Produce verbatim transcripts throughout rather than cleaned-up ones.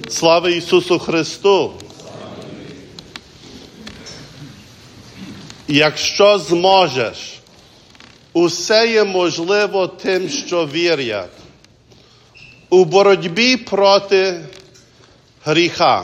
Слава Ісусу Христу! Якщо зможеш, усе є можливо тим, що вірять. У боротьбі проти гріха.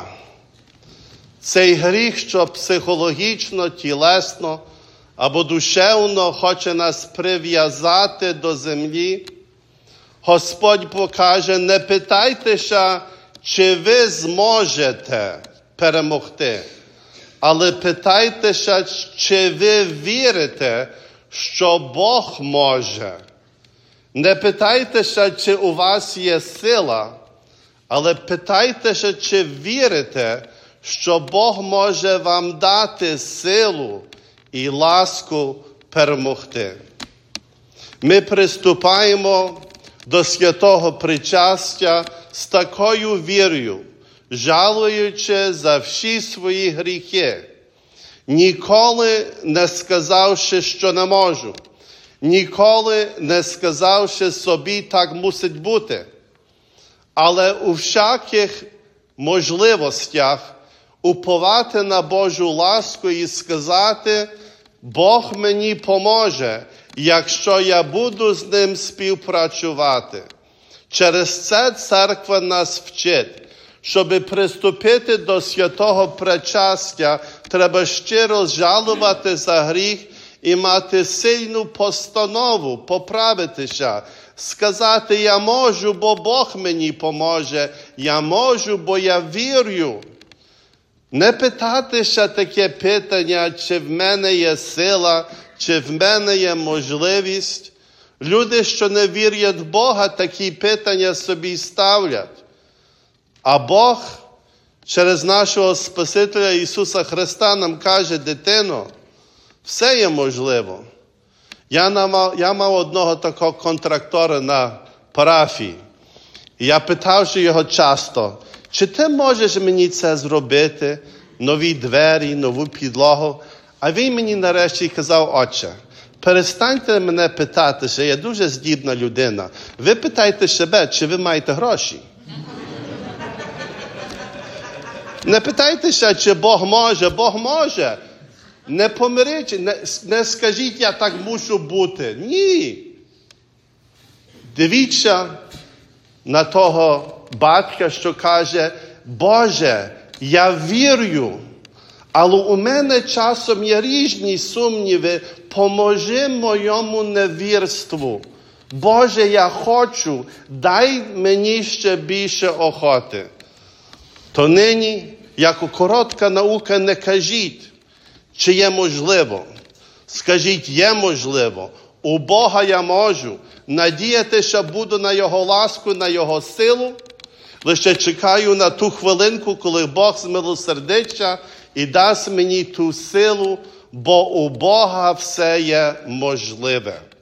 Цей гріх, що психологічно, тілесно або душевно хоче нас прив'язати до землі, Господь покаже, не питайтеся, чи ви зможете перемогти, але питайтеся, чи ви вірите, що Бог може. Не питайтеся, чи у вас є сила, але питайтеся, чи вірите, що Бог може вам дати силу і ласку перемогти. Ми приступаємо до святого причастя з такою вірою, жалуючи за всі свої гріхи, ніколи не сказавши, що не можу, ніколи не сказавши собі, так мусить бути. Але у всяких можливостях уповати на Божу ласку і сказати, Бог мені поможе, якщо я буду з Ним співпрацювати. Через це церква нас вчить. Щоб приступити до святого причастя, треба щиро жалувати за гріх і мати сильну постанову, поправитися, сказати, я можу, бо Бог мені поможе, я можу, бо я вірю. Не питатися таке питання, чи в мене є сила, чи в мене є можливість. Люди, що не вірять в Бога, такі питання собі ставлять. А Бог через нашого Спасителя Ісуса Христа нам каже, дитино, все є можливо. Я мав, я мав одного такого контрактора на парафії. І я питав його часто, чи ти можеш мені це зробити, нові двері, нову підлогу? А він мені нарешті казав, отче, перестаньте мене питатися, я дуже здібна людина. Ви питайте себе, чи ви маєте гроші. Не питайтеся, чи Бог може. Бог може. Не помиріть, не, не скажіть, я так мушу бути. Ні. Дивіться на того батька, що каже, Боже, я вірю, але у мене часом є різні сумніви, поможи моєму невірству. Боже, я хочу, дай мені ще більше охоти. То нині, як коротка наука, не кажіть, чи є можливо. Скажіть, є можливо. У Бога я можу. Надіятися буду на Його ласку, на Його силу. Лише чекаю на ту хвилинку, коли Бог змилосердиться і дасть мені ту силу, бо у Бога все є можливе.